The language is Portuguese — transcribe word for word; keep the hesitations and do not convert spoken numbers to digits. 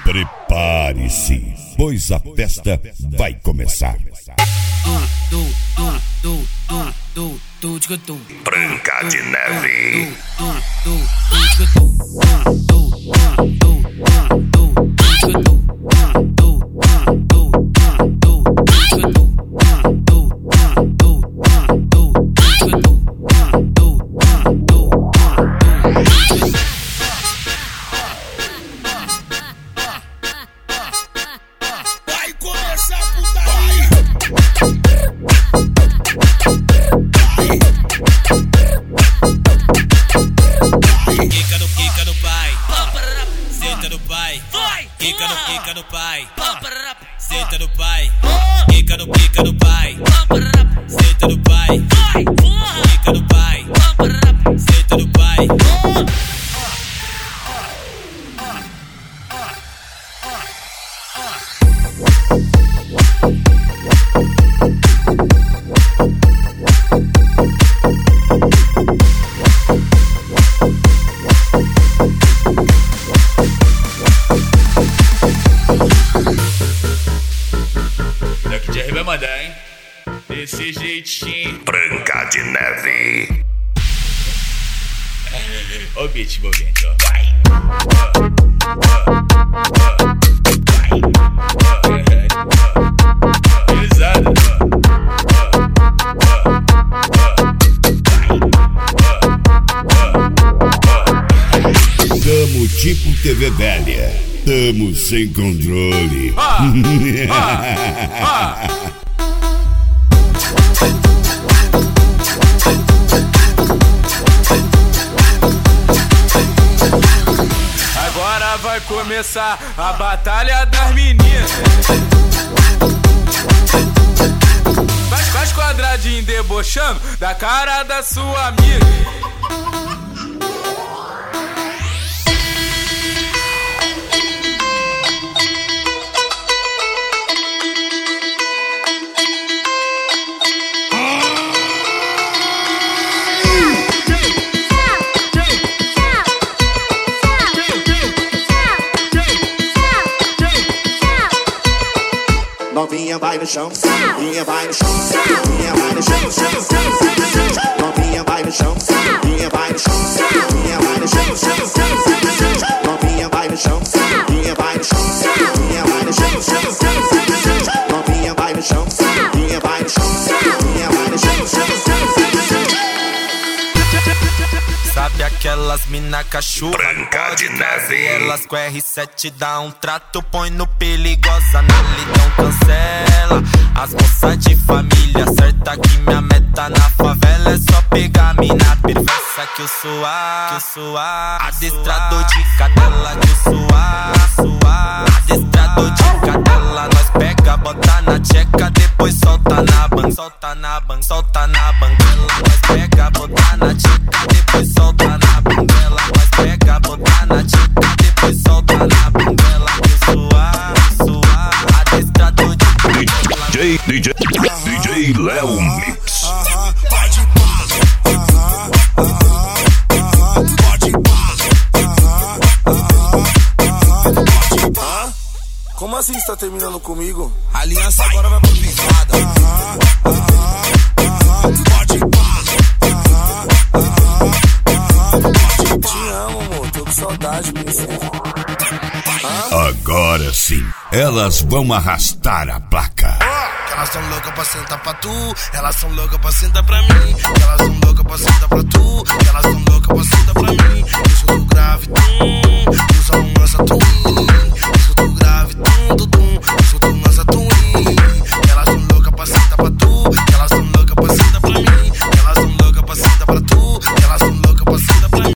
Prepare-se, pois a festa vai começar. Branca de Neve. Quica no quica no pai, senta no pai. Quica no quica no pai, senta no pai. Quica no pai, senta no pai. Vai mandar, hein? Desse jeitinho. Branca de Neve. Ó o beat envolvente, ó. Vai. Pesado. Tamo tipo T V velha. Tamo sem controle. Ah, ah, ah. Agora vai começar a batalha das meninas. Faz, faz quadradinho debochando da cara da sua amiga. Novinha vai no chão, novinha vai no chão, novinha vai no chão, novinha vai no chão, novinha vai no chão, novinha vai no chão, novinha vai no chão, novinha vai no chão, novinha vai no chão, novinha vai no chão, novinha vai no chão, novinha vai no chão. Sabe aquelas mina cachorra? Branca de Neve. Elas com R sete dá um trato, põe no perigosa, na lidão cancela. As moças de família, certa que minha meta na favela é só pegar a mina perversa que eu suar, que eu suar. Adestrador de cadela que eu suar, suar. Adestrador de cadela, nós pega, bota na tcheca, depois solta na ban, solta na ban, solta na banguela. Nós pega, bota na tcheca, depois solta na banguela. Nós pega, bota na tcheca, depois solta na banguela. Que eu suar, suar. Adestrador de cadela. D J, D J, D J Léo Mix. Pode pá, pode pá. Como assim você tá terminando comigo? A aliança agora vai pra privada. Pode pá. Te amo, amor, tô com saudade, princesa. Agora sim, elas vão arrastar a placa. Elas são loucas pra sentar pra tu, elas são loucas pra sentar pra mim. Elas são loucas pra sentar pra tu, elas são loucas pra sentar pra mim. Deixa eu do grave, tu